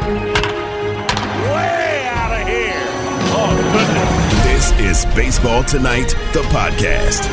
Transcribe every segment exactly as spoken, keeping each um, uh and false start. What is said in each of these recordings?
Way out of here. Oh, goodness. This is Baseball Tonight, the podcast.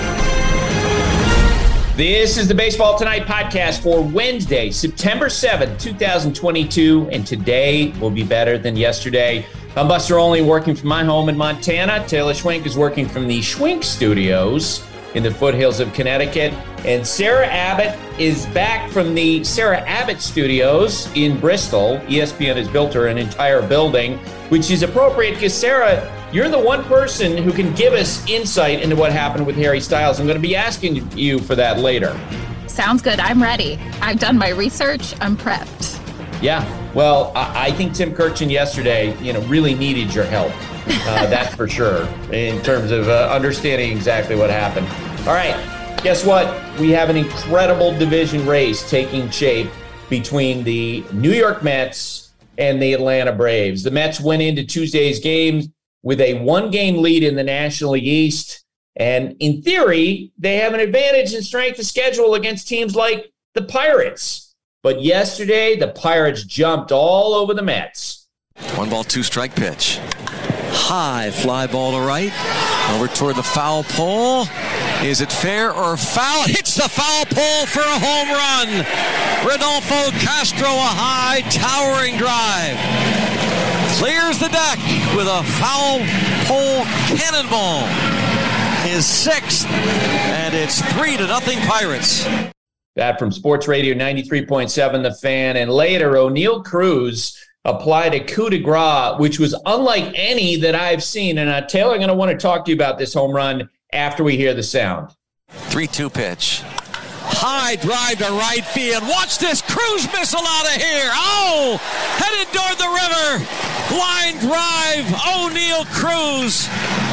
This is the Baseball Tonight podcast for Wednesday, September seventh, twenty twenty-two, and today will be better than yesterday. I'm Buster Olney, working from my home in Montana. Taylor Schwenk is working from the Schwenk Studios in the foothills of Connecticut. And Sarah Abbott is back from the Sarah Abbott Studios in Bristol. E S P N has built her an entire building, which is appropriate because, Sarah, you're the one person who can give us insight into what happened with Harry Styles. I'm going to be asking you for that later. Sounds good. I'm ready. I've done my research. I'm prepped. Yeah. Well, I, I think Tim Kurkjian yesterday, you know, really needed your help. Uh, that's for sure, in terms of uh, understanding exactly what happened. All right. Guess what? We have an incredible division race taking shape between the New York Mets and the Atlanta Braves. The Mets went into Tuesday's games with a one-game lead in the National League East. And in theory, they have an advantage in strength of schedule against teams like the Pirates. But yesterday, the Pirates jumped all over the Mets. One ball, two strike pitch. High fly ball to right. Over toward the foul pole. Is it fair or foul? Hits the foul pole for a home run. Rodolfo Castro, a high towering drive. Clears the deck with a foul pole cannonball. His sixth, and it's three to nothing Pirates. That from Sports Radio ninety-three point seven, The Fan. And later, O'Neill Cruz applied a coup de grace, which was unlike any that I've seen. And uh, Taylor, I'm going to want to talk to you about this home run after we hear the sound. three two pitch. High drive to right field. Watch this Cruz missile out of here. Oh, headed toward the river. Line drive. O'Neill Cruz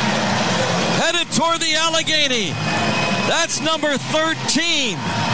headed toward the Allegheny. That's number thirteen.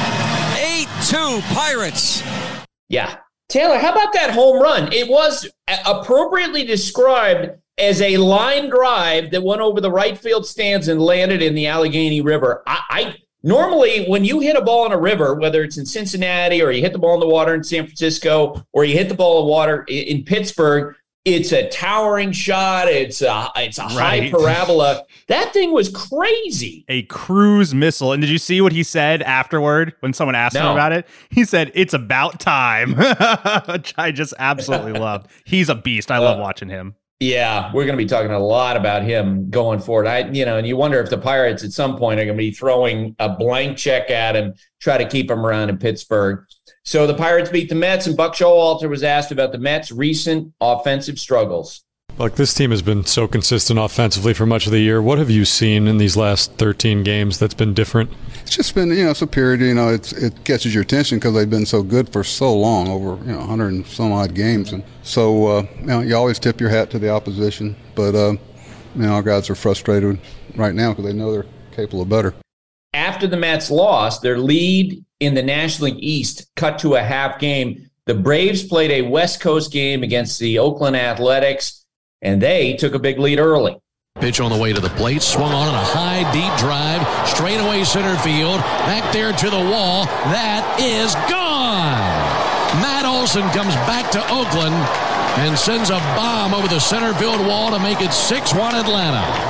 eight two Pirates. Yeah. Taylor, how about that home run? It was appropriately described as a line drive that went over the right field stands and landed in the Allegheny River. I, I normally, when you hit a ball in a river, whether it's in Cincinnati or you hit the ball in the water in San Francisco or you hit the ball in water in, in Pittsburgh, it's a towering shot. It's a, it's a right. high parabola. That thing was crazy. A cruise missile. And did you see what he said afterward when someone asked No. him about it? He said, it's about time, which I just absolutely loved. He's a beast. I love uh, watching him. Yeah, we're going to be talking a lot about him going forward. I, you know, and you wonder if the Pirates at some point are going to be throwing a blank check at him, try to keep him around in Pittsburgh. So the Pirates beat the Mets, and Buck Showalter was asked about the Mets' recent offensive struggles. Look, this team has been so consistent offensively for much of the year. What have you seen in these last thirteen games that's been different? It's just been, you know, it's a period, you know, it's, it catches your attention because they've been so good for so long, over, you know, one hundred and some odd games. And so, uh, you know, you always tip your hat to the opposition. But, uh, you know, our guys are frustrated right now because they know they're capable of better. After the Mets lost, their lead in the National League East cut to a half game. The Braves played a West Coast game against the Oakland Athletics, and they took a big lead early. Pitch on the way to the plate, swung on in a high, deep drive, straightaway center field, back there to the wall. That is gone. Matt Olson comes back to Oakland and sends a bomb over the center field wall to make it six one Atlanta.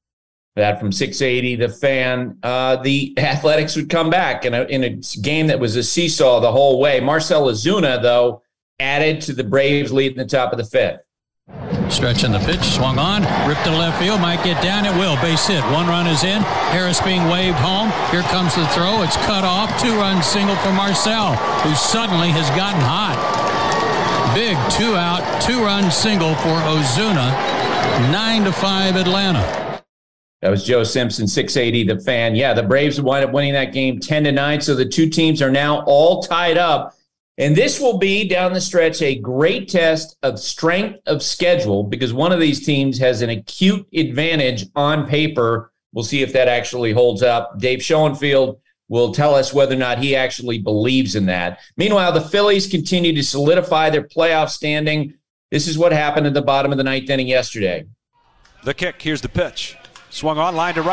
That from six eighty, The Fan. Uh, the Athletics would come back in a, in a game that was a seesaw the whole way. Marcell Ozuna, though, added to the Braves' lead in the top of the fifth. Stretching the pitch, swung on, ripped to left field, might get down, it will. Base hit, one run is in, Harris being waved home. Here comes the throw, it's cut off, two-run single for Marcell, who suddenly has gotten hot. Big two-out, two-run single for Ozuna, nine to five Atlanta. That was Joe Simpson, six eighty, The Fan. Yeah, the Braves wind up winning that game ten to nine, so the two teams are now all tied up. And this will be, down the stretch, a great test of strength of schedule because one of these teams has an acute advantage on paper. We'll see if that actually holds up. Dave Schoenfield will tell us whether or not he actually believes in that. Meanwhile, the Phillies continue to solidify their playoff standing. This is what happened at the bottom of the ninth inning yesterday. The kick, here's the pitch. Swung on, line to right.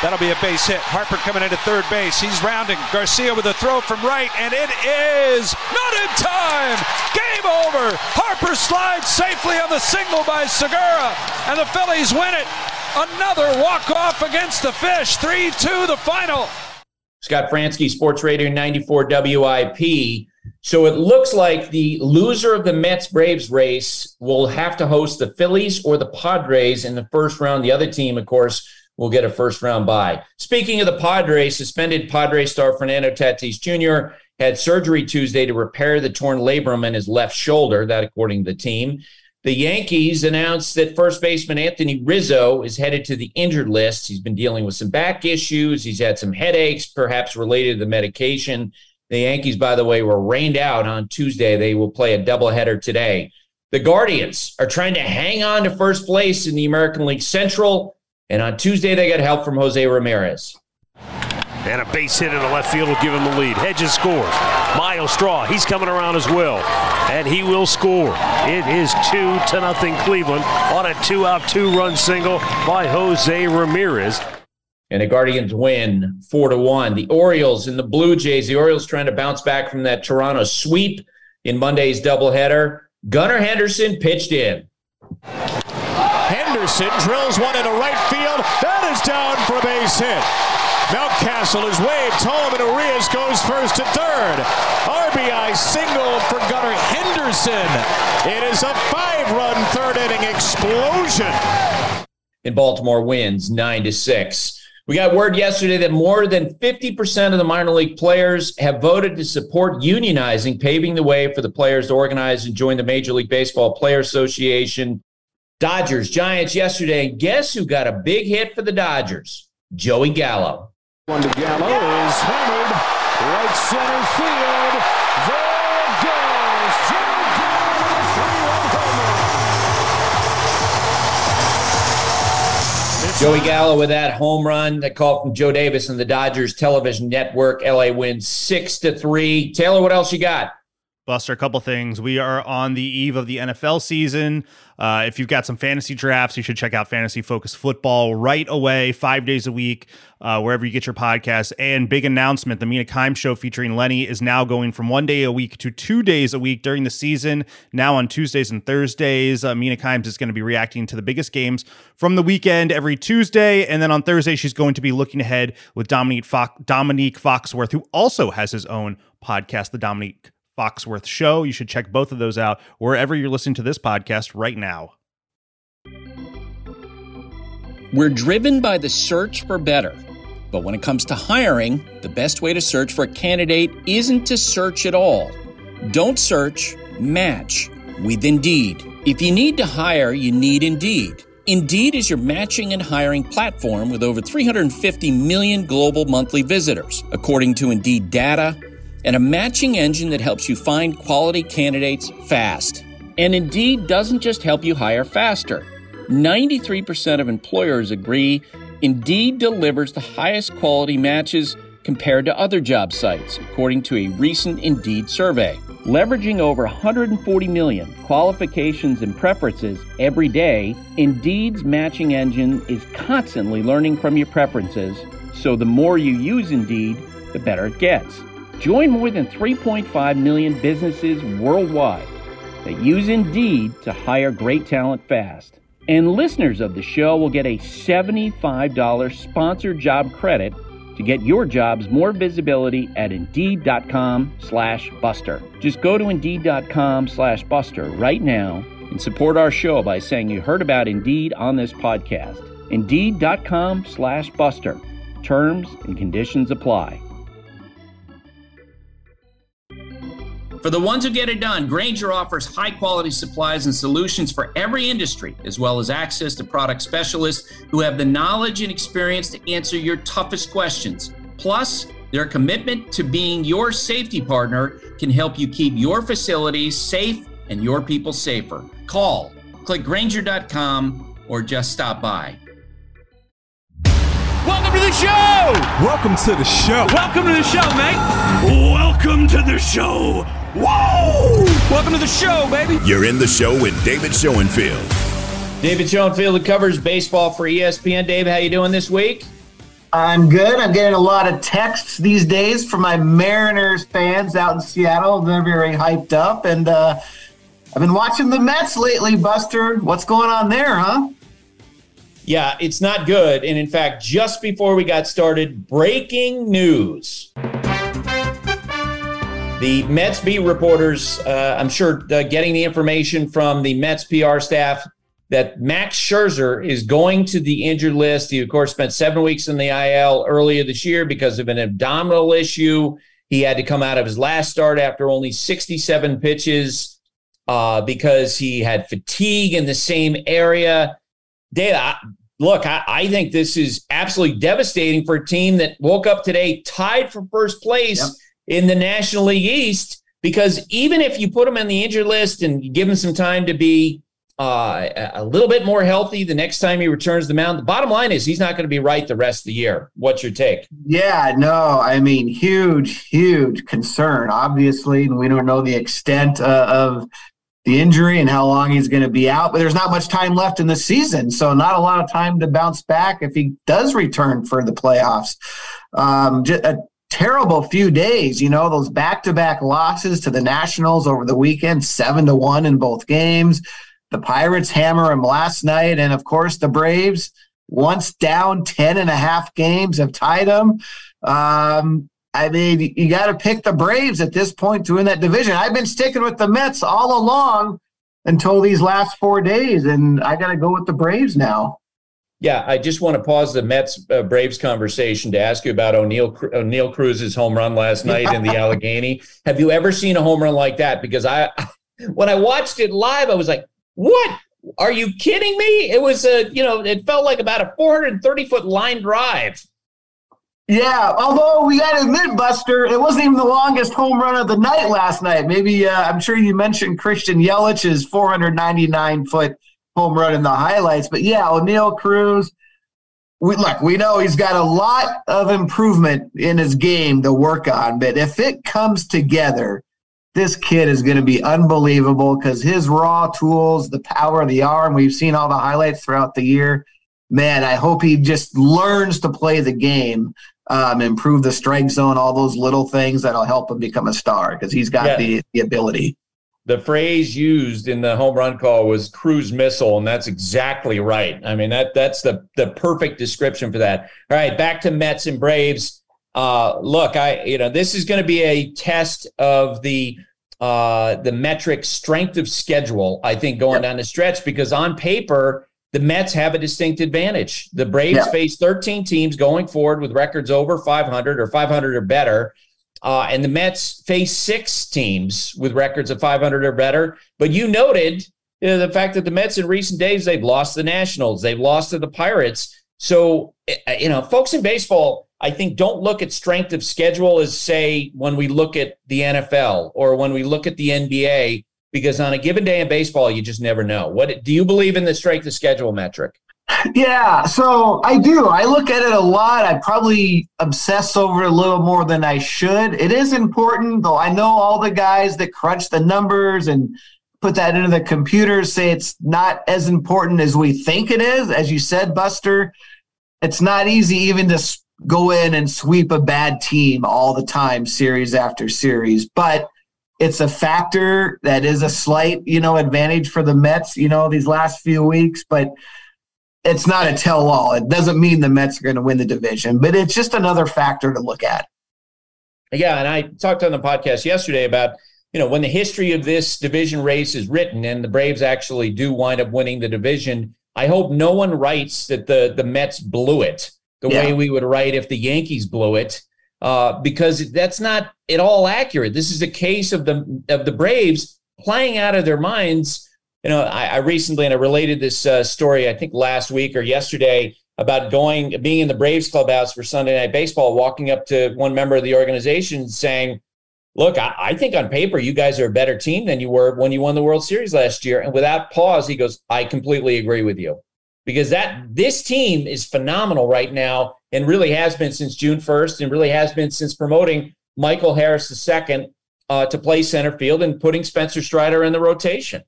That'll be a base hit. Harper coming into third base. He's rounding. Garcia with a throw from right, and it is not in time. Game over. Harper slides safely on the single by Segura, and the Phillies win it. Another walk-off against the Fish. three two the final. Scott Fransky, Sports Radio ninety-four W I P. So it looks like the loser of the Mets-Braves race will have to host the Phillies or the Padres in the first round. The other team, of course, will get a first-round bye. Speaking of the Padres, suspended Padres star Fernando Tatis Junior had surgery Tuesday to repair the torn labrum in his left shoulder, that according to the team. The Yankees announced that first baseman Anthony Rizzo is headed to the injured list. He's been dealing with some back issues. He's had some headaches, perhaps related to the medication. The Yankees, by the way, were rained out on Tuesday. They will play a doubleheader today. The Guardians are trying to hang on to first place in the American League Central, and on Tuesday they got help from Jose Ramirez. And a base hit in the left field will give him the lead. Hedges scores. Miles Straw, he's coming around as well. And he will score. It is two to nothing Cleveland on a two-out, two-run single by Jose Ramirez. And the Guardians win four to one. The Orioles and the Blue Jays. The Orioles trying to bounce back from that Toronto sweep in Monday's doubleheader. Gunnar Henderson pitched in. Henderson drills one into right field. That is down for a base hit. Mountcastle is waved home, and Arias goes first to third. R B I single for Gunnar Henderson. It is a five-run third-inning explosion. And Baltimore wins nine to six. We got word yesterday that more than fifty percent of the minor league players have voted to support unionizing, paving the way for the players to organize and join the Major League Baseball Players Association. Dodgers, Giants yesterday, and guess who got a big hit for the Dodgers? Joey Gallo. One to Gallo is hammered right center field. There it goes. Joey Gallo, three-run homer. Joey Gallo with that home run, that call from Joe Davis and the Dodgers television network. L A wins six to three. Taylor, what else you got? Buster, a couple things. We are on the eve of the N F L season. Uh, if you've got some fantasy drafts, you should check out Fantasy Focus Football right away, five days a week, uh, wherever you get your podcasts. And big announcement, the Mina Kimes Show featuring Lenny is now going from one day a week to two days a week during the season. Now on Tuesdays and Thursdays, uh, Mina Kimes is going to be reacting to the biggest games from the weekend every Tuesday. And then on Thursday, she's going to be looking ahead with Dominique, Fo- Dominique Foxworth, who also has his own podcast, The Dominique Foxworth Show. You should check both of those out wherever you're listening to this podcast right now. We're driven by the search for better. But when it comes to hiring, the best way to search for a candidate isn't to search at all. Don't search, match with Indeed. If you need to hire, you need Indeed. Indeed is your matching and hiring platform with over three hundred fifty million global monthly visitors, according to Indeed data, and a matching engine that helps you find quality candidates fast. And Indeed doesn't just help you hire faster. ninety-three percent of employers agree Indeed delivers the highest quality matches compared to other job sites, according to a recent Indeed survey. Leveraging over one hundred forty million qualifications and preferences every day, Indeed's matching engine is constantly learning from your preferences, so the more you use Indeed, the better it gets. Join more than three point five million businesses worldwide that use Indeed to hire great talent fast. And listeners of the show will get a seventy-five dollars sponsored job credit to get your jobs more visibility at Indeed.com slash Buster. Just go to Indeed.com slash Buster right now and support our show by saying you heard about Indeed on this podcast. Indeed.com slash Buster. Terms and conditions apply. For the ones who get it done, Grainger offers high-quality supplies and solutions for every industry, as well as access to product specialists who have the knowledge and experience to answer your toughest questions. Plus, their commitment to being your safety partner can help you keep your facilities safe and your people safer. Call, click Grainger dot com, or just stop by. Welcome to the show! Welcome to the show. Welcome to the show, mate! Welcome to the show! Whoa! Welcome to the show, baby! You're in the show with David Schoenfield. David Schoenfield, who covers baseball for E S P N. Dave, how you doing this week? I'm good. I'm getting a lot of texts these days from my Mariners fans out in Seattle. They're very hyped up. And uh, I've been watching the Mets lately, Buster. What's going on there, huh? Yeah, it's not good. And in fact, just before we got started, breaking news. The Mets beat reporters, uh, I'm sure, uh, getting the information from the Mets P R staff that Max Scherzer is going to the injured list. He, of course, spent seven weeks in the I L earlier this year because of an abdominal issue. He had to come out of his last start after only sixty-seven pitches uh, because he had fatigue in the same area. Dave, I, look, I, I think this is absolutely devastating for a team that woke up today tied for first place yep. in the National League East, because even if you put him on the injured list and give him some time to be Uh, a little bit more healthy the next time he returns the mound, the bottom line is he's not going to be right the rest of the year. What's your take? Yeah, no, I mean, huge, huge concern, obviously. We don't know the extent uh, of the injury and how long he's going to be out, but there's not much time left in the season, so not a lot of time to bounce back if he does return for the playoffs. Um, just a terrible few days, you know, those back-to-back losses to the Nationals over the weekend, seven to one in both games. The Pirates hammer him last night, and of course the Braves, once down ten and a half games, have tied them. Um, I mean, you got to pick the Braves at this point to win that division. I've been sticking with the Mets all along until these last four days, and I got to go with the Braves now. Yeah, I just want to pause the Mets uh, Braves conversation to ask you about O'Neal O'Neal Cruz's home run last night in the Allegheny. Have you ever seen a home run like that? Because I, when I watched it live, I was like, what? Are you kidding me? It was a, you know, it felt like about a four hundred thirty foot line drive. Yeah, although we got to admit, Buster, it wasn't even the longest home run of the night last night. Maybe, uh, I'm sure you mentioned Christian Yelich's four hundred ninety-nine foot home run in the highlights. But yeah, O'Neal Cruz, we, look, we know he's got a lot of improvement in his game to work on. But if it comes together, this kid is going to be unbelievable because his raw tools, the power of the arm, we've seen all the highlights throughout the year. Man, I hope he just learns to play the game, um, improve the strike zone, all those little things that'll help him become a star because he's got yeah. the, the ability. The phrase used in the home run call was cruise missile, and that's exactly right. I mean, that that's the, the perfect description for that. All right, back to Mets and Braves. Uh, look, I, you know, this is going to be a test of the, uh, the metric strength of schedule, I think, going down the stretch, because on paper, the Mets have a distinct advantage. The Braves yeah. face thirteen teams going forward with records over five hundred or five hundred or better. Uh, and the Mets face six teams with records of five hundred or better. But you noted you know, the fact that the Mets in recent days, they've lost the Nationals, they've lost to the Pirates. So, you know, folks in baseball, I think, don't look at strength of schedule as, say, when we look at the N F L or when we look at the N B A, because on a given day in baseball, you just never know. What do you believe in the strength of schedule metric? Yeah, so I do. I look at it a lot. I probably obsess over it a little more than I should. It is important, though. I know all the guys that crunch the numbers and put that into the computers say it's not as important as we think it is. As you said, Buster, it's not easy even to go in and sweep a bad team all the time, series after series. But it's a factor that is a slight, you know, advantage for the Mets, you know, these last few weeks. But it's not a tell-all. It doesn't mean the Mets are going to win the division, but it's just another factor to look at. Yeah, and I talked on the podcast yesterday about, you know, when the history of this division race is written and the Braves actually do wind up winning the division, I hope no one writes that the, the Mets blew it the yeah. way we would write if the Yankees blew it, uh, because that's not at all accurate. This is a case of the of the Braves playing out of their minds. You know, I, I recently, and I related this uh, story, I think last week or yesterday, about going, being in the Braves clubhouse for Sunday Night Baseball, walking up to one member of the organization saying, look, I, I think on paper, you guys are a better team than you were when you won the World Series last year. And without pause, he goes, I completely agree with you. Because that this team is phenomenal right now and really has been since June first and really has been since promoting Michael Harris the second uh, to play center field and putting Spencer Strider in the rotation.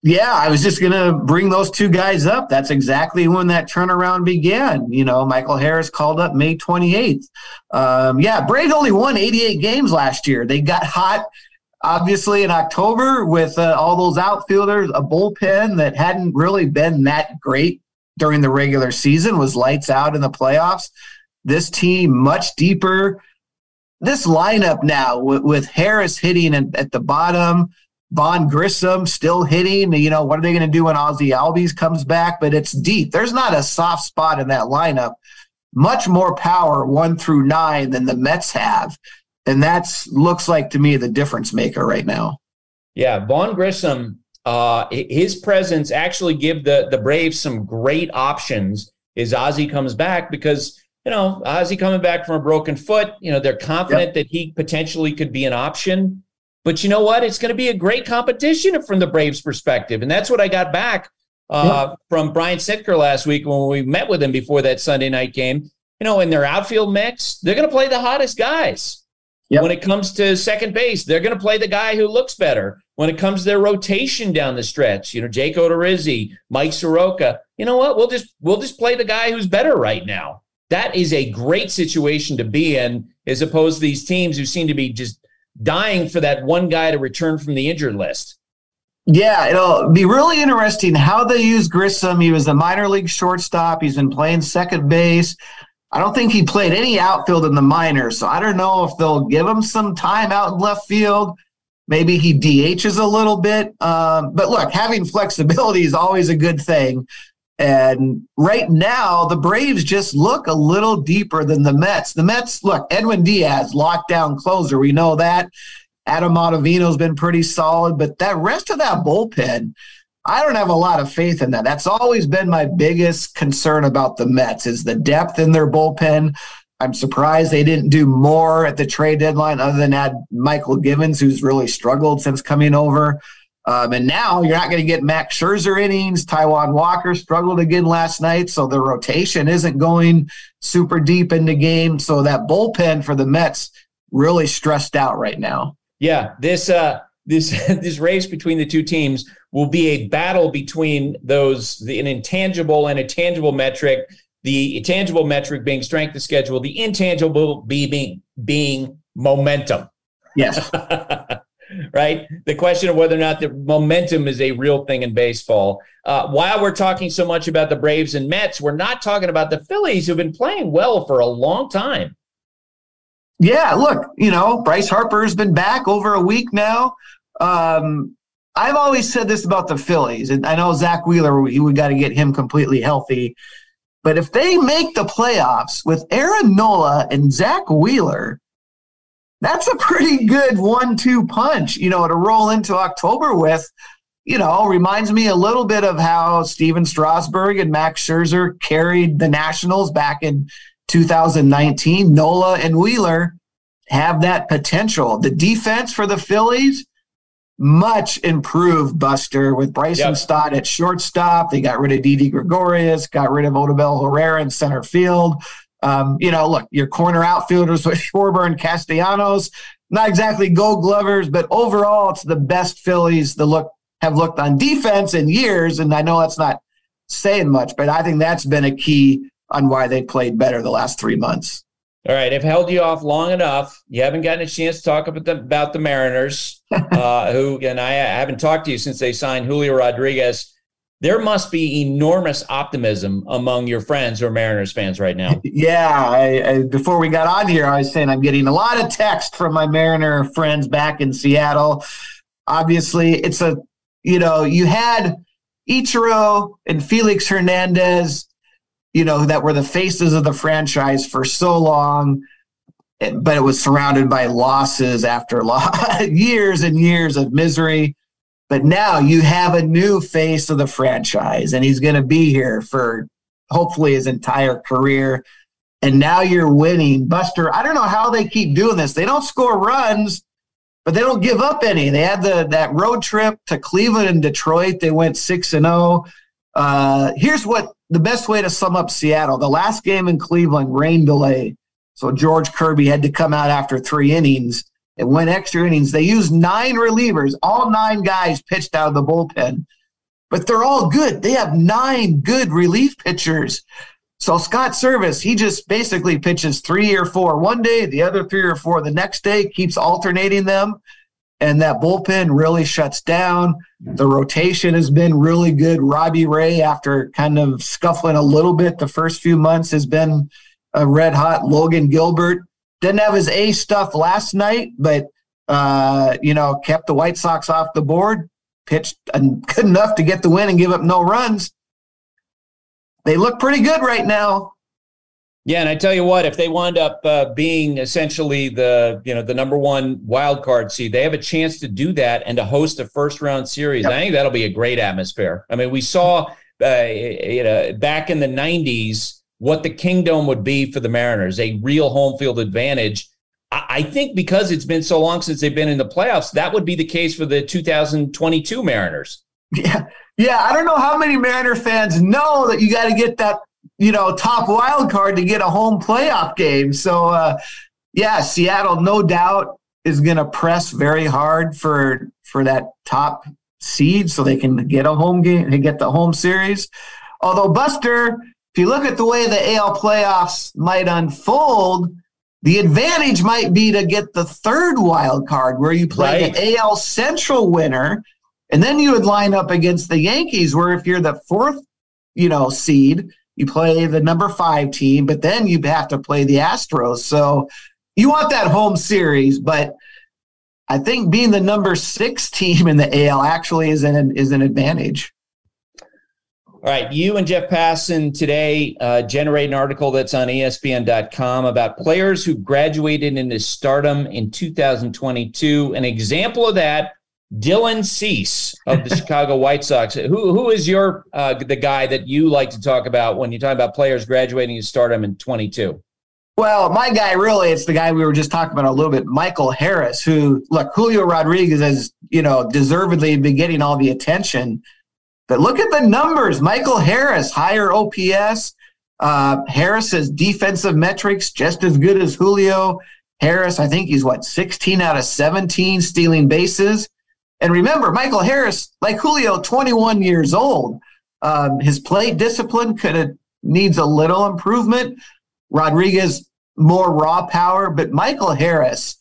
Yeah, I was just going to bring those two guys up. That's exactly when that turnaround began. You know, Michael Harris called up May twenty-eighth. Um, yeah, Braves only won eighty-eight games last year. They got hot, obviously, in October with uh, all those outfielders, a bullpen that hadn't really been that great during the regular season, was lights out in the playoffs. This team much deeper. This lineup now with, with Harris hitting at, at the bottom, Vaughn Grissom still hitting. You know, what are they going to do when Ozzie Albies comes back? But it's deep. There's not a soft spot in that lineup. Much more power, one through nine, than the Mets have. And that's looks like to me the difference maker right now. Yeah, Vaughn Grissom, uh, his presence actually give the, the Braves some great options as Ozzie comes back, because, you know, Ozzie coming back from a broken foot, you know, they're confident yep. that he potentially could be an option. But you know what? It's going to be a great competition from the Braves' perspective. And that's what I got back uh, yeah. from Brian Sittker last week when we met with him before that Sunday night game. You know, in their outfield mix, they're going to play the hottest guys. Yep. When it comes to second base, they're going to play the guy who looks better. When it comes to their rotation down the stretch, you know, Jake Odorizzi, Mike Soroka, you know what? We'll just we'll just play the guy who's better right now. That is a great situation to be in, as opposed to these teams who seem to be just dying for that one guy to return from the injured list. Yeah, it'll be really interesting how they use Grissom. He was a minor league shortstop. He's been playing second base. I don't think he played any outfield in the minors, so I don't know if they'll give him some time out in left field. Maybe he D Hs a little bit. Um, but look, having flexibility is always a good thing. And right now, the Braves just look a little deeper than the Mets. The Mets, look, Edwin Diaz, lockdown closer. We know that. Adam Ottavino's been pretty solid. But that rest of that bullpen, I don't have a lot of faith in that. That's always been my biggest concern about the Mets, is the depth in their bullpen. I'm surprised they didn't do more at the trade deadline other than add Michael Givens, who's really struggled since coming over. Um, and now you're not going to get Max Scherzer innings. Taijuan Walker struggled again last night, so the rotation isn't going super deep in the game. So that bullpen for the Mets really stressed out right now. Yeah, this uh, this this race between the two teams will be a battle between those the, an intangible and a tangible metric. The intangible metric being strength of schedule, the intangible being being momentum. Yes. Right? The question of whether or not the momentum is a real thing in baseball. Uh, while we're talking so much about the Braves and Mets, we're not talking about the Phillies, who've been playing well for a long time. Yeah, look, you know, Bryce Harper's been back over a week now. Um, I've always said this about the Phillies, and I know Zach Wheeler, we, we got to get him completely healthy. But if they make the playoffs with Aaron Nola and Zach Wheeler, that's a pretty good one two punch, you know, to roll into October with. You know, reminds me a little bit of how Steven Strasburg and Max Scherzer carried the Nationals back in two thousand nineteen. Nola and Wheeler have that potential. The defense for the Phillies, much improved, Buster, with Bryson yep. Stott at shortstop. They got rid of Didi Gregorius, got rid of Odubel Herrera in center field. Um, you know, look, your corner outfielders with Schwarber and Castellanos, not exactly gold glovers, but overall it's the best Phillies that look have looked on defense in years. And I know that's not saying much, but I think that's been a key on why they played better the last three months. All right, I've held you off long enough. You haven't gotten a chance to talk about the, about the Mariners, uh, who, and I haven't talked to you since they signed Julio Rodriguez. There must be enormous optimism among your friends who are Mariners fans right now. Yeah, I, I, before we got on here, I was saying I'm getting a lot of text from my Mariner friends back in Seattle. Obviously, it's a, you know, you had Ichiro and Felix Hernandez, you know, that were the faces of the franchise for so long, but it was surrounded by losses after lo- years and years of misery. But now you have a new face of the franchise, and he's going to be here for hopefully his entire career. And now you're winning. Buster, I don't know how they keep doing this. They don't score runs, but they don't give up any. They had the that road trip to Cleveland and Detroit. They went six and oh. Uh, here's what the best way to sum up Seattle. The last game in Cleveland, rain delay. So George Kirby had to come out after three innings. It went extra innings. They used nine relievers. All nine guys pitched out of the bullpen. but they're all good. They have nine good relief pitchers. So Scott Servais, he just basically pitches three or four one day, the other three or four the next day, keeps alternating them. And that bullpen really shuts down. The rotation has been really good. Robbie Ray, after kind of scuffling a little bit the first few months, has been a red hot. Logan Gilbert didn't have his A stuff last night, but, uh, you know, kept the White Sox off the board, pitched good enough to get the win and give up no runs. They look pretty good right now. Yeah, and I tell you what, if they wind up uh, being essentially the you know the number one wild card seed, they have a chance to do that and to host a first round series. Yep. I think that'll be a great atmosphere. I mean, we saw uh, you know back in the nineties what the Kingdome would be for the Mariners, a real home field advantage. I, I think because it's been so long since they've been in the playoffs, that would be the case for the two thousand twenty-two Mariners. Yeah, yeah. I don't know how many Mariner fans know that you got to get that, you know, top wild card to get a home playoff game. So, uh, yeah, Seattle, no doubt, is going to press very hard for for that top seed so they can get a home game and get the home series. Although, Buster, if you look at the way the A L playoffs might unfold, the advantage might be to get the third wild card where you play right. the A L Central winner, and then you would line up against the Yankees, where if you're the fourth, you know, seed, you play the number five team, but then you have to play the Astros. So you want that home series, but I think being the number six team in the A L actually is an is an advantage. All right, you and Jeff Passan today uh, generate an article that's on E S P N dot com about players who graduated into stardom in two thousand twenty-two. An example of that, Dylan Cease of the Chicago White Sox. Who who is your uh, the guy that you like to talk about when you talk about players graduating into stardom in twenty-two? Well, my guy, really, it's the guy we were just talking about a little bit, Michael Harris, who, look, Julio Rodriguez has, you know, deservedly been getting all the attention. But look at the numbers. Michael Harris, higher O P S. Uh, Harris's defensive metrics just as good as Julio. Harris, I think he's, what, sixteen out of seventeen stealing bases. And remember, Michael Harris, like Julio, twenty-one years old. Um, his plate discipline could have needs a little improvement. Rodriguez, more raw power. But Michael Harris,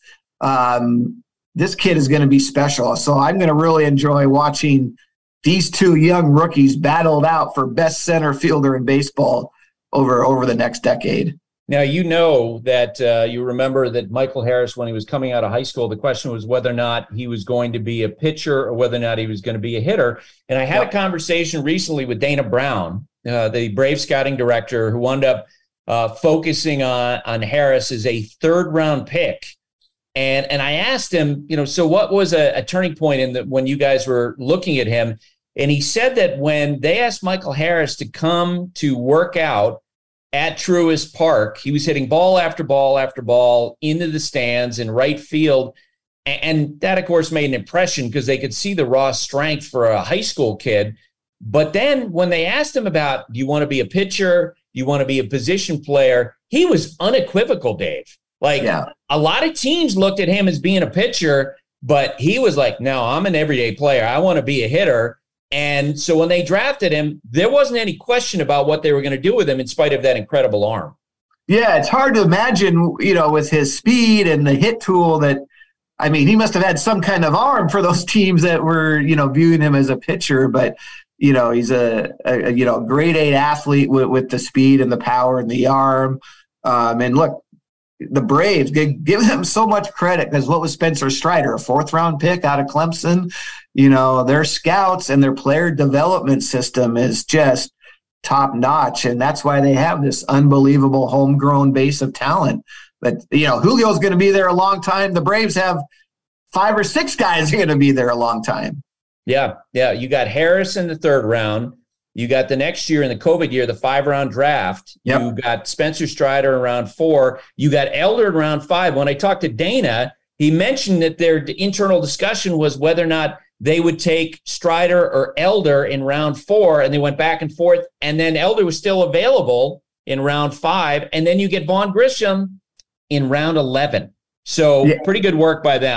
um, this kid is going to be special. So I'm going to really enjoy watching these two young rookies battled out for best center fielder in baseball over, over the next decade. Now, you know that uh, you remember that Michael Harris, when he was coming out of high school, the question was whether or not he was going to be a pitcher or whether or not he was going to be a hitter. And I had yep. a conversation recently with Dana Brown, uh, the Brave scouting director, who wound up uh, focusing on, on Harris as a third round pick. And and I asked him, you know, so what was a, a turning point in the, when you guys were looking at him? And he said that when they asked Michael Harris to come to work out at Truist Park, he was hitting ball after ball after ball into the stands in right field. And that, of course, made an impression because they could see the raw strength for a high school kid. But then when they asked him about, do you want to be a pitcher? Do you want to be a position player? He was unequivocal, Dave. Like yeah. a lot of teams looked at him as being a pitcher, but he was like, no, I'm an everyday player. I want to be a hitter. And so when they drafted him, there wasn't any question about what they were going to do with him in spite of that incredible arm. Yeah, it's hard to imagine, you know, with his speed and the hit tool that, I mean, he must have had some kind of arm for those teams that were, you know, viewing him as a pitcher. But, you know, he's a, a you know, grade eight athlete with, with the speed and the power and the arm. Um, and look, the Braves, give them so much credit because what was Spencer Strider, a fourth round pick out of Clemson? You know, their scouts and their player development system is just top notch. And that's why they have this unbelievable homegrown base of talent. But, you know, Julio's going to be there a long time. The Braves have five or six guys who are going to be there a long time. Yeah. Yeah. You got Harris in the third round. You got the next year in the COVID year, the five round draft. Yep. You got Spencer Strider in round four. You got Elder in round five. When I talked to Dana, he mentioned that their internal discussion was whether or not they would take Strider or Elder in round four, and they went back and forth. And then Elder was still available in round five. And then you get Vaughn Grissom in round eleven. So yeah. pretty good work by them.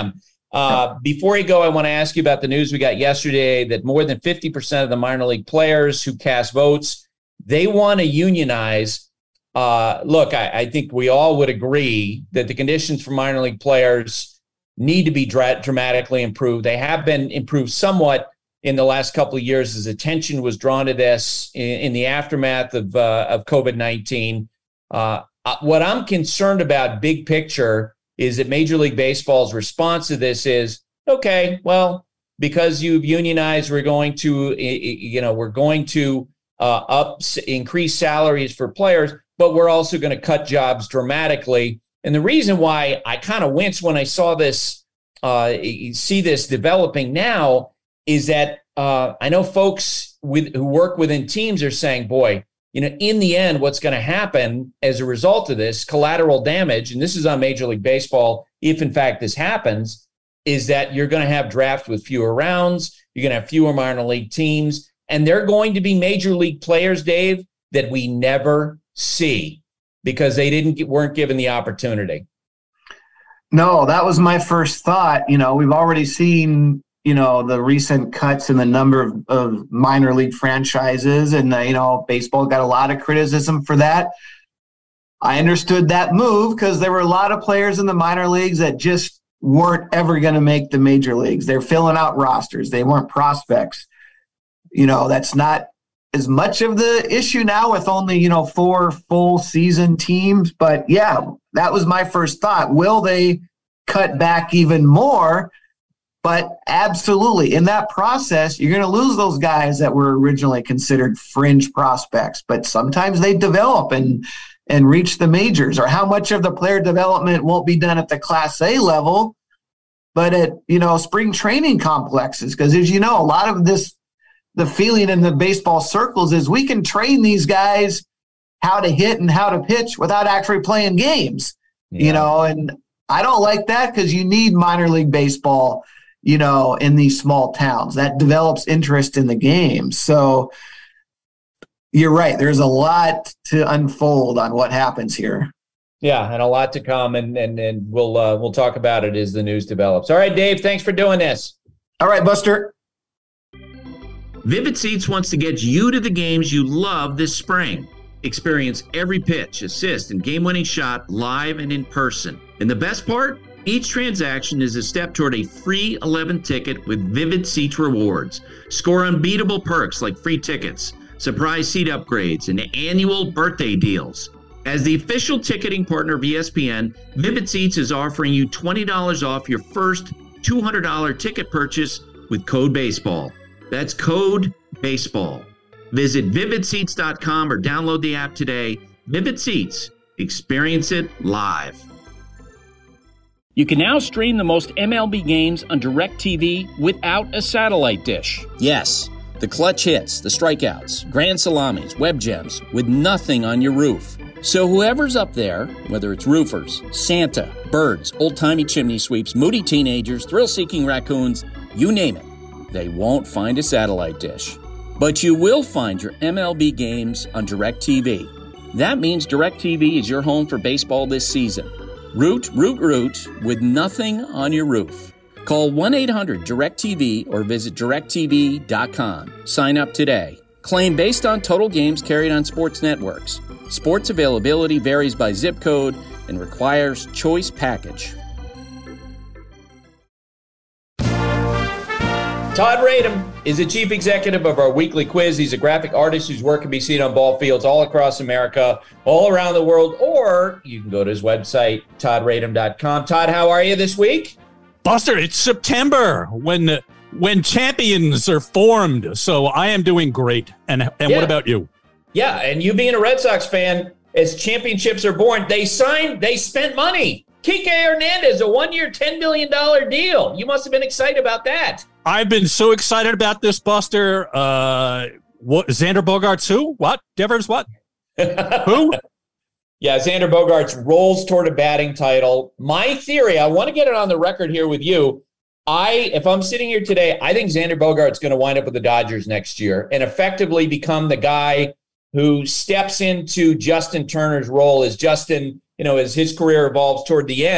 Uh, before you go, I want to ask you about the news we got yesterday that more than fifty percent of the minor league players who cast votes, they want to unionize. Uh, look, I, I think we all would agree that the conditions for minor league players need to be dra- dramatically improved. They have been improved somewhat in the last couple of years as attention was drawn to this in, in the aftermath of, uh, of COVID nineteen. Uh, what I'm concerned about, big picture, is that Major League Baseball's response to this is, okay, well, because you've unionized, we're going to, you know, we're going to uh, up increase salaries for players, but we're also going to cut jobs dramatically. And the reason why I kind of wince when I saw this, uh, see this developing now, is that uh, I know folks with who work within teams are saying, boy, you know, in the end, what's going to happen as a result of this collateral damage, and this is on Major League Baseball, if in fact this happens, is that you're going to have drafts with fewer rounds, you're going to have fewer minor league teams, and they're going to be major league players, Dave, that we never see because they didn't get, weren't given the opportunity. No, that was my first thought. You know, we've already seen, you know, the recent cuts in the number of, of minor league franchises, and, uh, you know, baseball got a lot of criticism for that. I understood that move because there were a lot of players in the minor leagues that just weren't ever going to make the major leagues. They're filling out rosters. They weren't prospects. You know, that's not as much of the issue now with only, you know, four full season teams. But yeah, that was my first thought. Will they cut back even more? But absolutely, in that process, you're going to lose those guys that were originally considered fringe prospects. But sometimes they develop and and reach the majors, or how much of the player development won't be done at the Class A level, but at, you know, spring training complexes. Because as you know, a lot of this, the feeling in the baseball circles is we can train these guys how to hit and how to pitch without actually playing games, yeah. you know, and I don't like that because you need minor league baseball, you know, in these small towns. That develops interest in the game. So you're right. There's a lot to unfold on what happens here. Yeah, and a lot to come, and and, and we'll uh, we'll talk about it as the news develops. All right, Dave, thanks for doing this. All right, Buster. Vivid Seats wants to get you to the games you love this spring. Experience every pitch, assist, and game-winning shot live and in person. And the best part? Each transaction is a step toward a free eleven ticket with Vivid Seats rewards. Score unbeatable perks like free tickets, surprise seat upgrades, and annual birthday deals. As the official ticketing partner of E S P N, Vivid Seats is offering you twenty dollars off your first two hundred dollars ticket purchase with code BASEBALL. That's code BASEBALL. Visit vivid seats dot com or download the app today. Vivid Seats. Experience it live. You can now stream the most M L B games on DirecTV without a satellite dish. Yes, the clutch hits, the strikeouts, grand salamis, web gems, with nothing on your roof. So whoever's up there, whether it's roofers, Santa, birds, old-timey chimney sweeps, moody teenagers, thrill-seeking raccoons, you name it, they won't find a satellite dish. But you will find your M L B games on DirecTV. That means DirecTV is your home for baseball this season. Root, root, root with nothing on your roof. Call one eight hundred direct T V or visit direct T V dot com. Sign up today. Claim based on total games carried on sports networks. Sports availability varies by zip code and requires choice package. Todd Radom is the chief executive of our weekly quiz. He's a graphic artist whose work can be seen on ball fields all across America, all around the world, or you can go to his website, todd radom dot com. Todd, how are you this week? Buster, it's September when when champions are formed, so I am doing great. And and Yeah. what about you? Yeah, and you being a Red Sox fan, as championships are born, they signed, they spent money. Kike Hernandez, a one-year, ten million dollars deal. You must have been excited about that. I've been so excited about this, Buster. Uh, what Xander Bogaerts? Who? What? Devers? What? Who? Yeah, Xander Bogaerts rolls toward a batting title. My theory, I want to get it on the record here with you. I, if I'm sitting here today, I think Xander Bogaerts going to wind up with the Dodgers next year and effectively become the guy who steps into Justin Turner's role as Justin, you know, as his career evolves toward the end.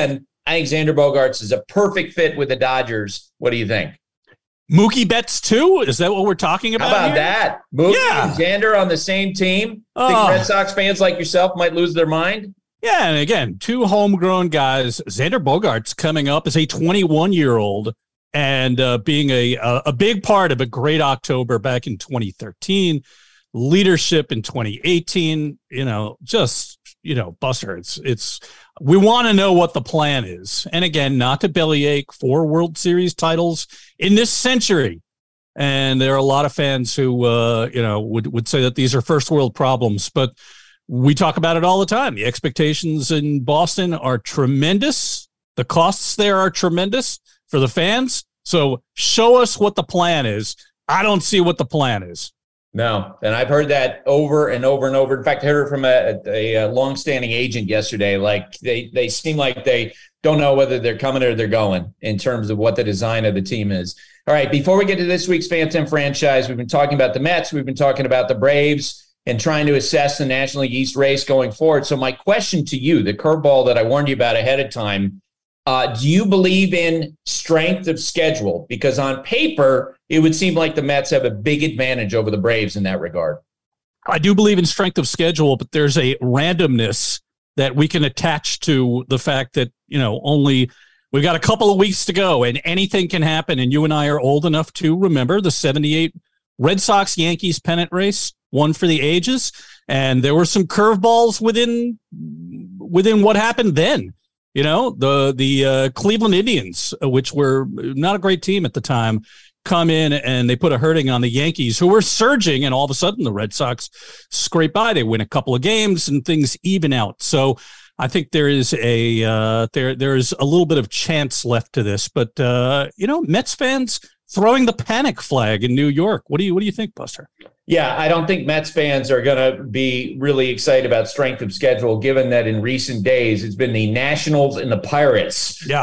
I think Xander Bogaerts is a perfect fit with the Dodgers. What do you think? Mookie Betts too? Is that what we're talking about? How about here? that? Mookie yeah. and Xander on the same team. Oh. Think Red Sox fans like yourself might lose their mind? Yeah, and again, two homegrown guys. Xander Bogaerts coming up as a twenty-one-year-old and uh, being a, a a big part of a great October back in twenty thirteen, leadership in twenty eighteen. You know, just you know, Buster. It's it's. We want to know what the plan is, and again, not to bellyache, four World Series titles in this century. And there are a lot of fans who, uh, you know, would would say that these are first world problems, but we talk about it all the time. The expectations in Boston are tremendous. The costs there are tremendous for the fans. So show us what the plan is. I don't see what the plan is. No, and I've heard that over and over and over. In fact, I heard it from a, a, a longstanding agent yesterday. Like they, they seem like they don't know whether they're coming or they're going in terms of what the design of the team is. All right, before we get to this week's Phantom franchise, we've been talking about the Mets. We've been talking about the Braves and trying to assess the National League East race going forward. So my question to you, the curveball that I warned you about ahead of time, uh, do you believe in strength of schedule? Because on paper, it would seem like the Mets have a big advantage over the Braves in that regard. I do believe in strength of schedule, but there's a randomness that we can attach to the fact that, you know, only we've got a couple of weeks to go and anything can happen. And you and I are old enough to remember the seventy-eight Red Sox Yankees pennant race, one for the ages. And there were some curveballs within, within what happened then. You know, the, the uh, Cleveland Indians, which were not a great team at the time, come in and they put a hurting on the Yankees, who were surging, and all of a sudden the Red Sox scrape by. They win a couple of games and things even out. So I think there is a uh, there there is a little bit of chance left to this. But uh, you know, Mets fans throwing the panic flag in New York. What do you what do you think, Buster? Yeah, I don't think Mets fans are going to be really excited about strength of schedule, given that in recent days it's been the Nationals and the Pirates. Yeah,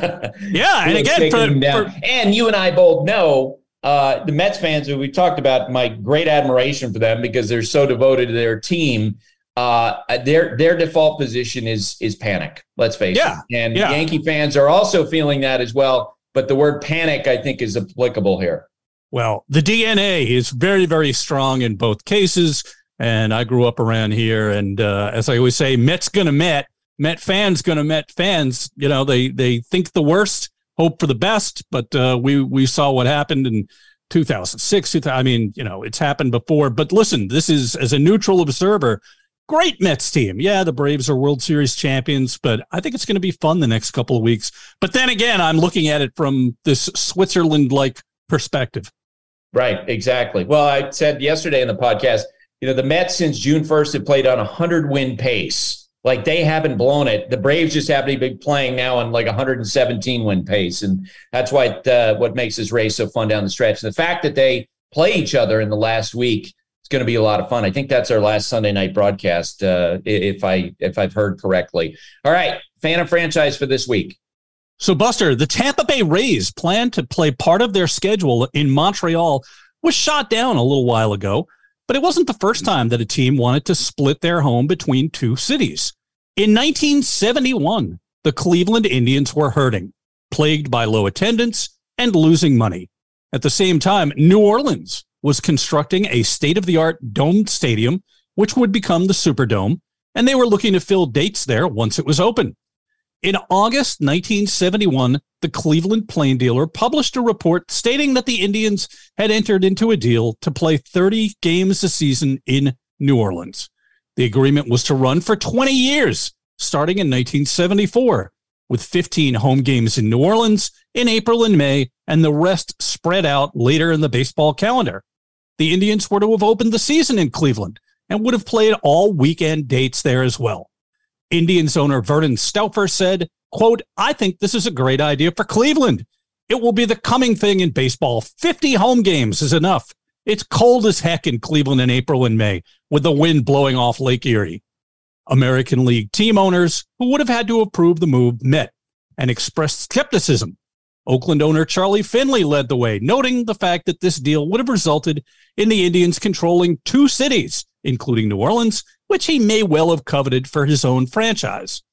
yeah, and again, for, for, and you and I both know uh, the Mets fans who we talked about. My great admiration for them because they're so devoted to their team. Uh, their their default position is is panic. Let's face yeah, it, and yeah. Yankee fans are also feeling that as well. But the word panic, I think, is applicable here. Well, the D N A is very, very strong in both cases. And I grew up around here. And uh, as I always say, Mets gonna Met, Met fans gonna Met fans. You know, they they think the worst, hope for the best. But uh, we we saw what happened in two thousand six. I mean, you know, it's happened before. But listen, this is, as a neutral observer, great Mets team. Yeah, the Braves are World Series champions, but I think it's going to be fun the next couple of weeks. But then again, I'm looking at it from this Switzerland-like perspective. Right, exactly. Well, I said yesterday in the podcast, you know, the Mets since June first have played on a hundred-win pace. Like, they haven't blown it. The Braves just happen to be playing now on like a one hundred seventeen-win pace, and that's why it, uh, what makes this race so fun down the stretch. And the fact that they play each other in the last week, it's going to be a lot of fun. I think that's our last Sunday night broadcast, uh, if I if I've heard correctly. All right, Phantom franchise for this week. So, Buster, the Tampa Bay Rays plan to play part of their schedule in Montreal was shot down a little while ago, but it wasn't the first time that a team wanted to split their home between two cities. In nineteen seventy-one, the Cleveland Indians were hurting, plagued by low attendance and losing money. At the same time, New Orleans was constructing a state-of-the-art domed stadium, which would become the Superdome, and they were looking to fill dates there once it was open. In August nineteen seventy-one, the Cleveland Plain Dealer published a report stating that the Indians had entered into a deal to play thirty games a season in New Orleans. The agreement was to run for twenty years, starting in nineteen seventy-four, with fifteen home games in New Orleans in April and May, and the rest spread out later in the baseball calendar. The Indians were to have opened the season in Cleveland and would have played all weekend dates there as well. Indians owner Vernon Stauffer said, quote, "I think this is a great idea for Cleveland. It will be the coming thing in baseball. fifty home games is enough. It's cold as heck in Cleveland in April and May, with the wind blowing off Lake Erie." American League team owners, who would have had to approve the move, met and expressed skepticism. Oakland owner Charlie Finley led the way, noting the fact that this deal would have resulted in the Indians controlling two cities, including New Orleans, which he may well have coveted for his own franchise.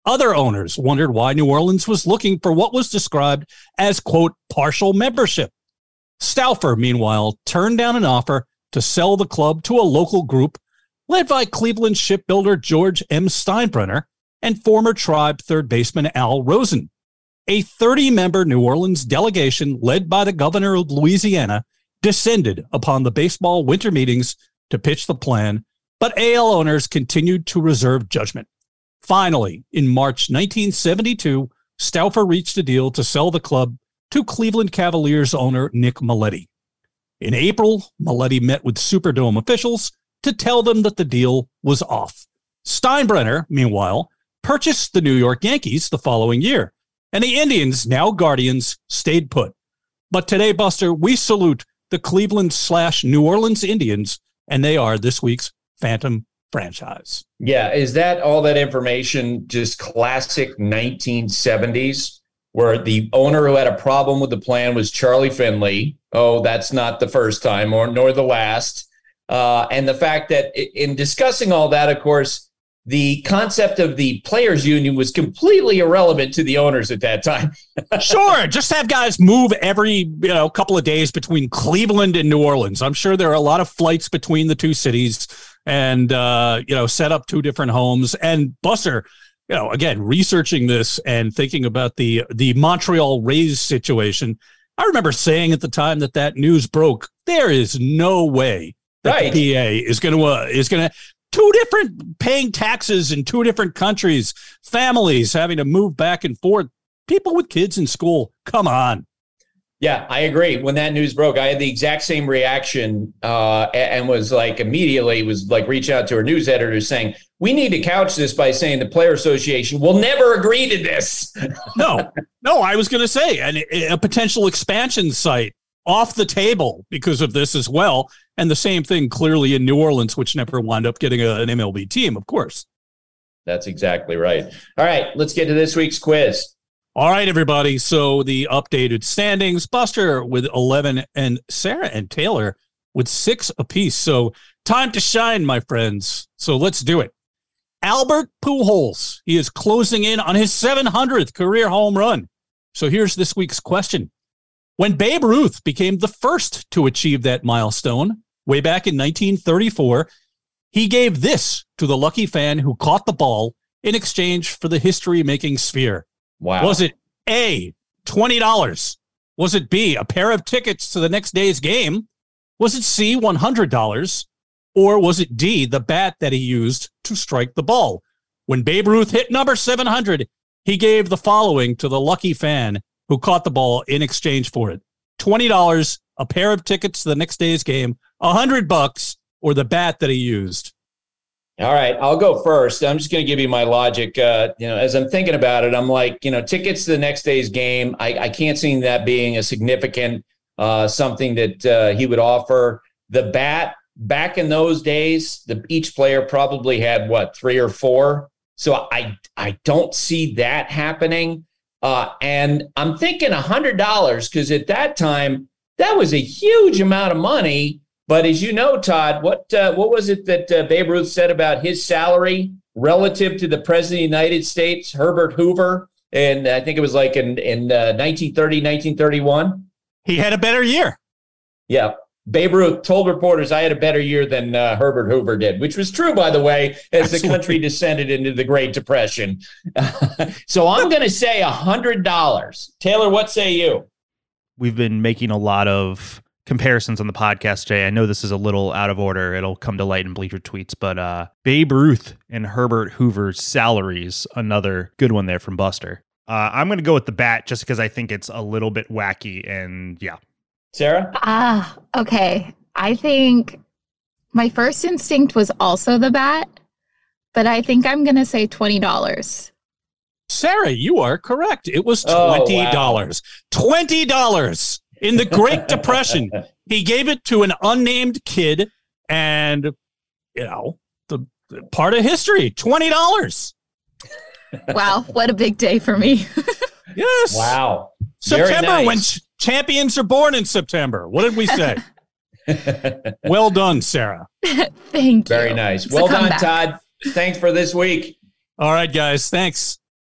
Other owners wondered why New Orleans was looking for what was described as, quote, partial membership. Stauffer, meanwhile, turned down an offer to sell the club to a local group led by Cleveland shipbuilder George M. Steinbrenner and former Tribe third baseman Al Rosen. A thirty-member New Orleans delegation led by the governor of Louisiana descended upon the baseball winter meetings to pitch the plan, but A L owners continued to reserve judgment. Finally, in March nineteen seventy-two, Stauffer reached a deal to sell the club to Cleveland Cavaliers owner Nick Maletti. In April, Maletti met with Superdome officials to tell them that the deal was off. Steinbrenner, meanwhile, purchased the New York Yankees the following year, and the Indians, now Guardians, stayed put. But today, Buster, we salute the Cleveland slash New Orleans Indians, and they are this week's Phantom franchise. Yeah, is that all that information just classic nineteen seventies, where the owner who had a problem with the plan was Charlie Finley? Oh, that's not the first time, or nor the last. Uh, and the fact that in discussing all that, of course, the concept of the players union was completely irrelevant to the owners at that time. Sure, just have guys move every you know couple of days between Cleveland and New Orleans. I'm sure there are a lot of flights between the two cities, and uh, you know set up two different homes. And Buster, you know, again, researching this and thinking about the the Montreal Rays situation, I remember saying at the time that that news broke, there is no way that right. the P A is going to uh, is going to. Two different paying taxes in two different countries, families having to move back and forth, people with kids in school. Come on. Yeah, I agree. When that news broke, I had the exact same reaction uh, and was like immediately was like reaching out to our news editor saying, we need to couch this by saying the Player Association will never agree to this. no, no, I was going to say an, a potential expansion site off the table because of this as well. And the same thing clearly in New Orleans, which never wound up getting a, an M L B team, of course. That's exactly right. All right, let's get to this week's quiz. All right, everybody. So the updated standings, Buster with eleven and Sarah and Taylor with six apiece. So time to shine, my friends. So let's do it. Albert Pujols, he is closing in on his seven hundredth career home run. So here's this week's question. When Babe Ruth became the first to achieve that milestone, way back in nineteen thirty-four, he gave this to the lucky fan who caught the ball in exchange for the history-making sphere. Wow. Was it A, twenty dollars? Was it B, a pair of tickets to the next day's game? Was it C, one hundred dollars? Or was it D, the bat that he used to strike the ball? When Babe Ruth hit number seven hundred, he gave the following to the lucky fan who caught the ball in exchange for it. twenty dollars, a pair of tickets to the next day's game, one hundred bucks, or the bat that he used. All right, I'll go first. I'm just going to give you my logic. Uh, you know, as I'm thinking about it, I'm like, you know, tickets to the next day's game. I, I can't see that being a significant uh, something that uh, he would offer. The bat, back in those days, the each player probably had what, three or four. So I I don't see that happening. Uh, and I'm thinking one hundred dollars because at that time, that was a huge amount of money. But as you know, Todd, what uh, what was it that uh, Babe Ruth said about his salary relative to the President of the United States, Herbert Hoover? And I think it was like in, in uh, nineteen thirty, nineteen thirty-one. He had a better year. Yeah. Babe Ruth told reporters, I had a better year than uh, Herbert Hoover did, which was true, by the way, as Absolutely. The country descended into the Great Depression. So I'm going to say one hundred dollars. Taylor, what say you? We've been making a lot of comparisons on the podcast, Jay. I know this is a little out of order. It'll come to light in Bleacher Tweets, but uh, Babe Ruth and Herbert Hoover's salaries, another good one there from Buster. Uh, I'm going to go with the bat just because I think it's a little bit wacky, and yeah. Sarah? Ah, okay. I think my first instinct was also the bat, but I think I'm going to say twenty dollars. Sarah, you are correct. It was twenty dollars. Oh, wow. twenty dollars in the Great Depression. He gave it to an unnamed kid, and, you know, the, the part of history, twenty dollars. Wow, what a big day for me. Yes. Wow. September, nice. when ch- champions are born in September. What did we say? Well done, Sarah. Thank you. Very nice. Well done, Todd. Thanks for this week. All right, guys. Thanks.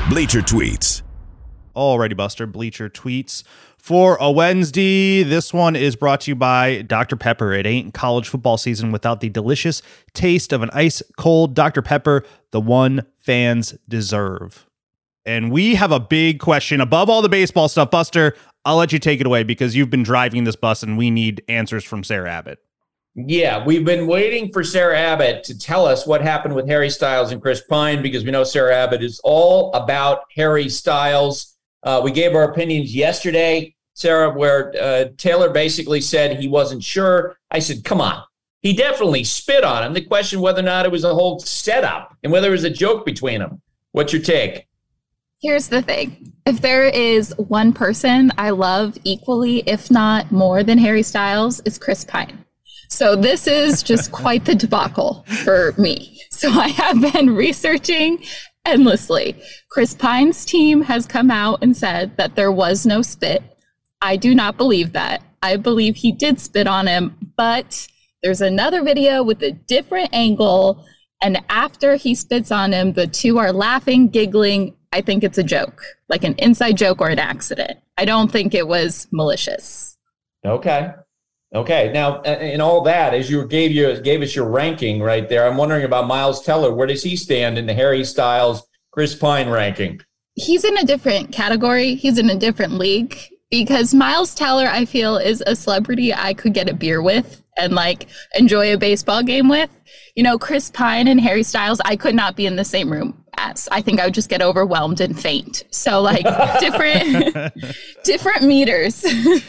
Bleacher Tweets. Alrighty, Buster. Bleacher Tweets for a Wednesday. This one is brought to you by Doctor Pepper. It ain't college football season without the delicious taste of an ice cold Doctor Pepper, the one fans deserve. And we have a big question above all the baseball stuff. Buster, I'll let you take it away because you've been driving this bus and we need answers from Sarah Abbott. Yeah, we've been waiting for Sarah Abbott to tell us what happened with Harry Styles and Chris Pine because we know Sarah Abbott is all about Harry Styles. Uh, we gave our opinions yesterday, Sarah, where uh, Taylor basically said he wasn't sure. I said, come on. He definitely spit on him. The question whether or not it was a whole setup and whether it was a joke between them. What's your take? Here's the thing. If there is one person I love equally, if not more than Harry Styles, it's Chris Pine. So this is just quite the debacle for me. So I have been researching endlessly. Chris Pine's team has come out and said that there was no spit. I do not believe that. I believe he did spit on him, but there's another video with a different angle. And after he spits on him, the two are laughing, giggling. I think it's a joke, like an inside joke or an accident. I don't think it was malicious. Okay. Okay. Now, in all that, as you gave you gave us your ranking right there, I'm wondering about Miles Teller. Where does he stand in the Harry Styles, Chris Pine ranking? He's in a different category. He's in a different league because Miles Teller, I feel, is a celebrity I could get a beer with and like enjoy a baseball game with. You know, Chris Pine and Harry Styles, I could not be in the same room as. I think I would just get overwhelmed and faint. So like different, different meters.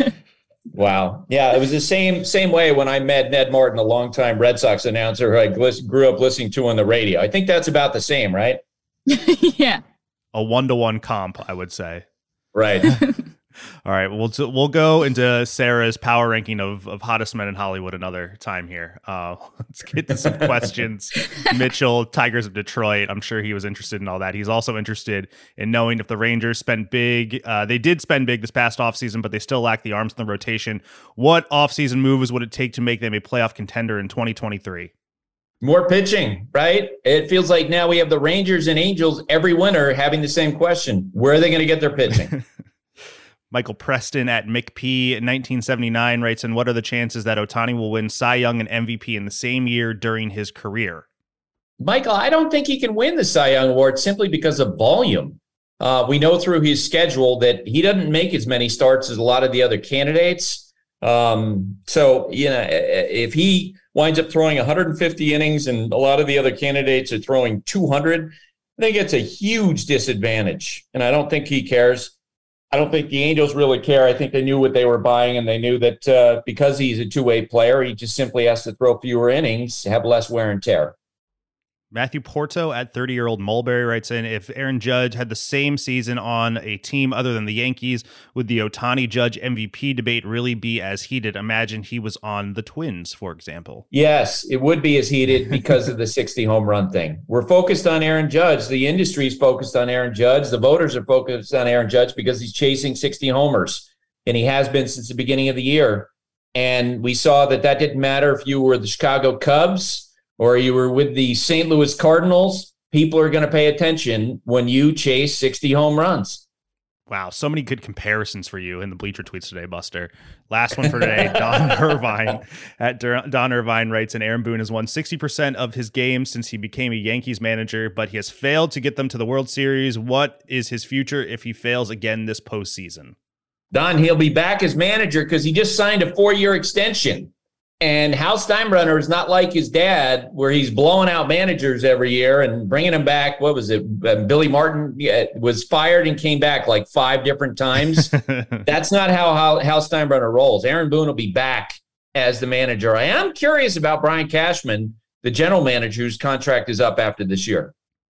Wow. Yeah, it was the same same way when I met Ned Martin, a longtime Red Sox announcer who I gl- grew up listening to on the radio. I think that's about the same, right? Yeah. A one-to-one comp, I would say. Right. All right, we'll we'll go into Sarah's power ranking of, of hottest men in Hollywood another time here. Uh, let's get to some questions. Mitchell, Tigers of Detroit. I'm sure he was interested in all that. He's also interested in knowing if the Rangers spent big. Uh, they did spend big this past offseason, but they still lack the arms in the rotation. What offseason moves would it take to make them a playoff contender in twenty twenty-three? More pitching, right? It feels like now we have the Rangers and Angels every winter having the same question. Where are they going to get their pitching? Michael Preston at McP nineteen seventy-nine writes in, what are the chances that Ohtani will win Cy Young and M V P in the same year during his career? Michael, I don't think he can win the Cy Young Award simply because of volume. Uh, we know through his schedule that he doesn't make as many starts as a lot of the other candidates. Um, so, you know, if he winds up throwing one hundred fifty innings and a lot of the other candidates are throwing two hundred, I think it's a huge disadvantage. And I don't think he cares. I don't think the Angels really care. I think they knew what they were buying, and they knew that uh, because he's a two-way player, he just simply has to throw fewer innings, have less wear and tear. Matthew Porto at thirty-year-old Mulberry writes in, if Aaron Judge had the same season on a team other than the Yankees, would the Ohtani Judge M V P debate really be as heated? Imagine he was on the Twins, for example. Yes, it would be as heated because of the sixty home run thing. We're focused on Aaron Judge. The industry's focused on Aaron Judge. The voters are focused on Aaron Judge because he's chasing sixty homers, and he has been since the beginning of the year. And we saw that that didn't matter if you were the Chicago Cubs or you were with the Saint Louis Cardinals. People are going to pay attention when you chase sixty home runs. Wow, so many good comparisons for you in the Bleacher Tweets today, Buster. Last one for today, Don Irvine at Don Irvine writes, and Aaron Boone has won sixty percent of his games since he became a Yankees manager, but he has failed to get them to the World Series. What is his future if he fails again this postseason? Don, he'll be back as manager because he just signed a four-year extension. And Hal Steinbrenner is not like his dad, where he's blowing out managers every year and bringing them back. What was it? Uh, Billy Martin was fired and came back like five different times. That's not how Hal, Hal Steinbrenner rolls. Aaron Boone will be back as the manager. I am curious about Brian Cashman, the general manager whose contract is up after this year.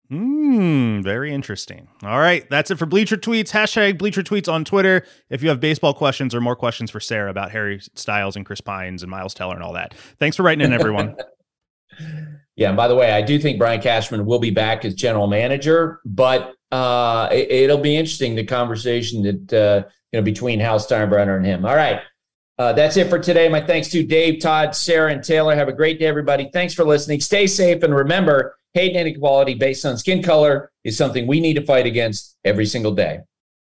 Hmm, very interesting. All right, that's it for Bleacher Tweets. Hashtag Bleacher Tweets on Twitter. If you have baseball questions or more questions for Sarah about Harry Styles and Chris Pines and Miles Teller and all that. Thanks for writing in, everyone. Yeah, and by the way, I do think Brian Cashman will be back as general manager, but uh, it, it'll be interesting, the conversation that uh, you know between Hal Steinbrenner and him. All right, uh, that's it for today. My thanks to Dave, Todd, Sarah, and Taylor. Have a great day, everybody. Thanks for listening. Stay safe, and remember, hate inequality based on skin color is something we need to fight against every single day.